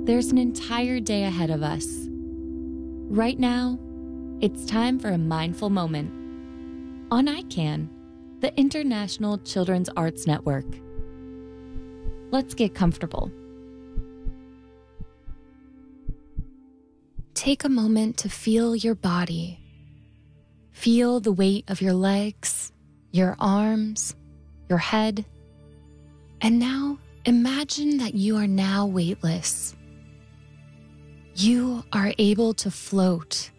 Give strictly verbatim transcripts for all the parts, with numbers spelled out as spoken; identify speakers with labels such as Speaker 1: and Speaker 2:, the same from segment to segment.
Speaker 1: there's an entire day ahead of us. Right now, it's time for a mindful moment on I CAN, the International Children's Arts Network. Let's get comfortable. Take a moment to feel your body. Feel the weight of your legs, your arms, your head. And now imagine that you are now weightless. You are able to float.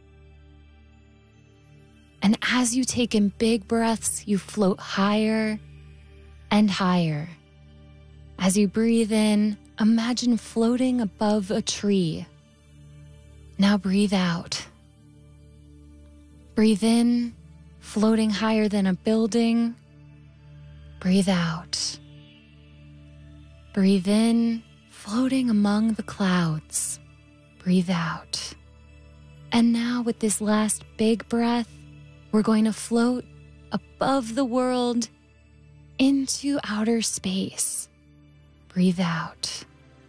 Speaker 1: And as you take in big breaths, you float higher and higher. As you breathe in, imagine floating above a tree. Now breathe out. Breathe in, floating higher than a building. Breathe out. Breathe in, floating among the clouds. Breathe out. And now with this last big breath, we're going to float above the world into outer space. Breathe out.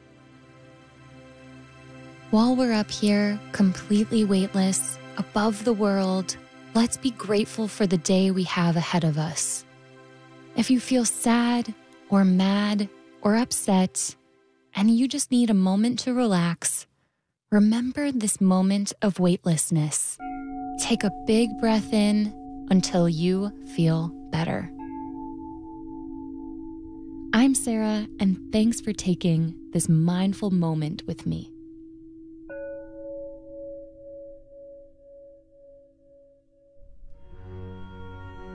Speaker 1: While we're up here, completely weightless, above the world, let's be grateful for the day we have ahead of us. If you feel sad or mad or upset, and you just need a moment to relax, remember this moment of weightlessness. Take a big breath in until you feel better. I'm Sarah, and thanks for taking this mindful moment with me.